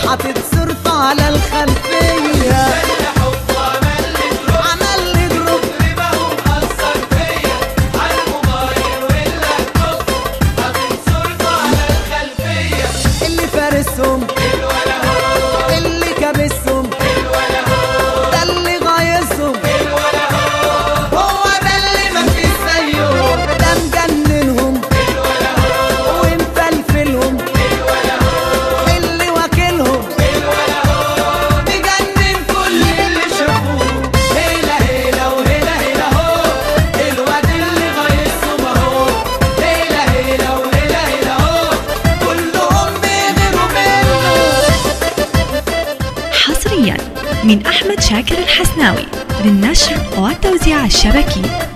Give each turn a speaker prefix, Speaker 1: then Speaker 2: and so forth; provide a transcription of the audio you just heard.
Speaker 1: حاطط صورته على الخلفية، عمل لي دروب
Speaker 2: ربه مأثر فيا عالموبايل واللابتوب، حاطط صورته على الخلفية.
Speaker 1: اللي فارسهم
Speaker 2: الولا هو،
Speaker 1: اللي كابسهم
Speaker 2: الولا هو،
Speaker 1: ده اللي غايصهم،
Speaker 2: الولا هو،
Speaker 1: هو ده اللي مفيش زيه، ده مجننهم
Speaker 2: الولا هو،
Speaker 1: ومفلفلهم،
Speaker 2: الولا هو،
Speaker 1: اللي واكلهم
Speaker 2: الولا هو،
Speaker 1: مجنن كل اللي شافوه.
Speaker 2: هيلا هيلا وهيلا هيلا هو، الواد اللي غايصهم اهو. هيلا هيلا وهيلا هيلا هو،
Speaker 1: كلهم بيغيروا منه.
Speaker 3: حصريا من أحمد شاكر الحسناوي للنشر والتوزيع الشبكي.